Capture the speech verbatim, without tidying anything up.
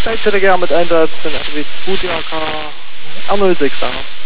Zeitsteiger mit Einsatz in R W zwei D A K R null sechs da.